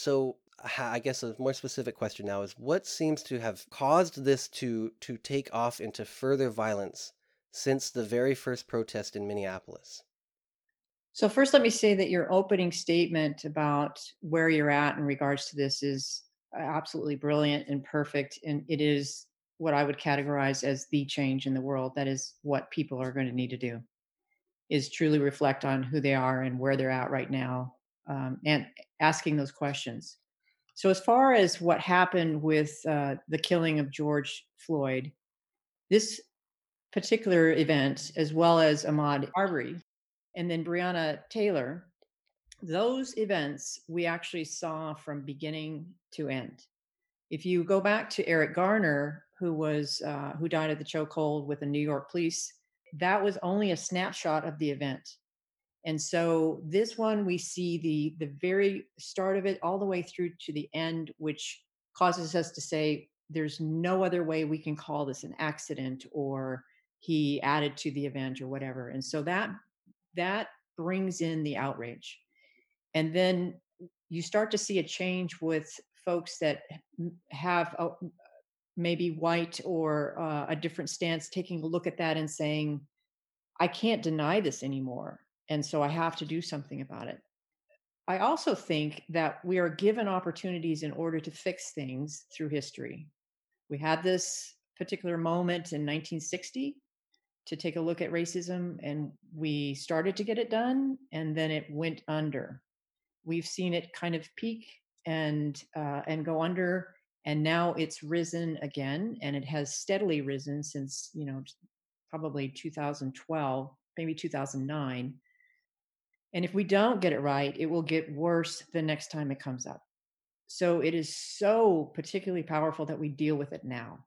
So I guess a more specific question now is what seems to have caused this to take off into further violence since the very first protest in Minneapolis? So first, let me say that your opening statement about where you're at in regards to this is absolutely brilliant and perfect, and it is what I would categorize as the change in the world. That is what people are going to need to do, is truly reflect on who they are and where they're at right now, and asking those questions. So, as far as what happened with the killing of George Floyd, this particular event, as well as Ahmaud Arbery and then Breonna Taylor, those events we actually saw from beginning to end. If you go back to Eric Garner, who died of the chokehold with the New York police, that was only a snapshot of the event. And so this one, we see the very start of it all the way through to the end, which causes us to say there's no other way we can call this an accident or he added to the event or whatever. And so that brings in the outrage. And then you start to see a change with folks that have maybe white or a different stance, taking a look at that and saying, I can't deny this anymore. And so I have to do something about it. I also think that we are given opportunities in order to fix things through history. We had this particular moment in 1960 to take a look at racism, and we started to get it done, and then it went under. We've seen it kind of peak and go under, and now it's risen again, and it has steadily risen since probably 2012, maybe 2009. And if we don't get it right, it will get worse the next time it comes up. So it is so particularly powerful that we deal with it now.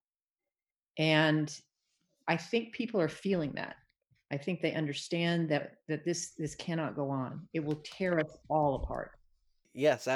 And I think people are feeling that. I think they understand that this cannot go on. It will tear us all apart. Yes,